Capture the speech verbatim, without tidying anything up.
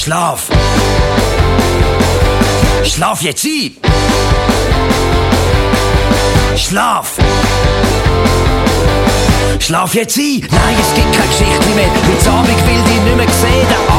Schlaf! Schlaf jetzt ein! Schlaf! Schlaf jetzt ein! Nein, es gibt keine Geschichte mehr. Heute Abend will ich nicht mehr sehen.